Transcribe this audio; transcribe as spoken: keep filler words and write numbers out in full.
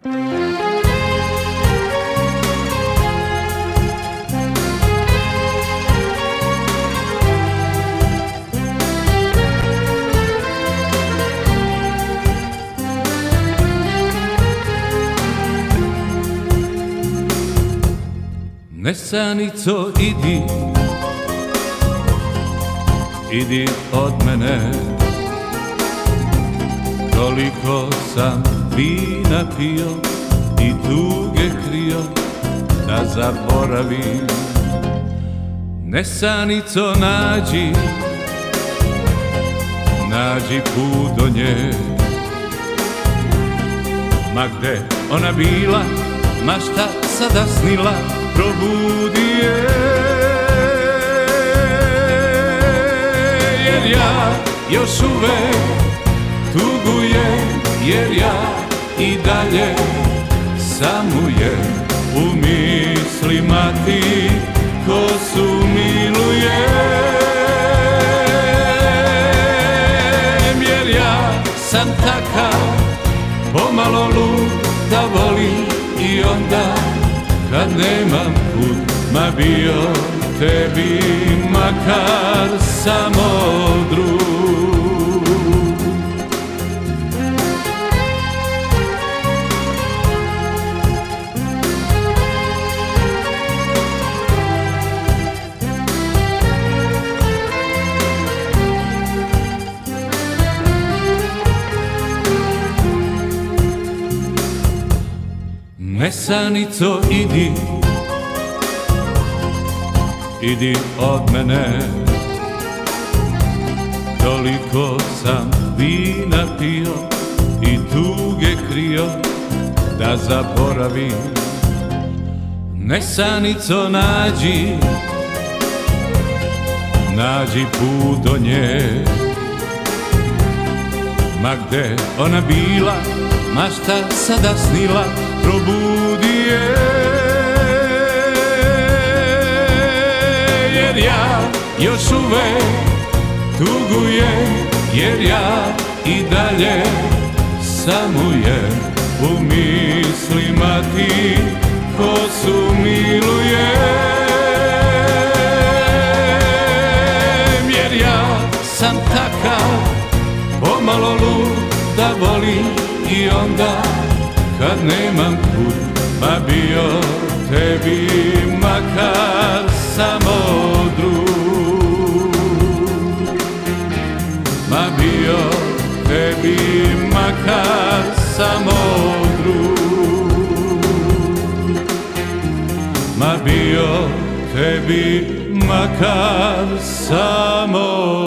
Nesanico, idi, idi od mene. Toliko sam vina pio i tuge krio da zaboravim. Nesanico, nađi, nađi put do nje. Ma gde ona bila, ma šta sada snila, probudi je. Jer ja još uvek tugujem, jer ja i dalje samujem u mislima ti ko sumilujem. Jer ja sam takav, pomalo lud da volim i onda kad nemam put, ma bio tebi makar samo drug. Nesanico, idi, idi od mene. Toliko sam vina pio i tuge krio da zaboravim. Nesanico, nađi, nađi put do nje. Ma gde ona bila, ma šta sada snila, probudi je. Jer ja još uvek tugujem, jer ja i dalje samujem u mislima ti ko sumilujem. Jer ja sam takav, pomalo lud da volim i onda kad nemam put, ma bio tebi makar samo drug. Ma bio tebi makar samo drug. Ma bio tebi makar samo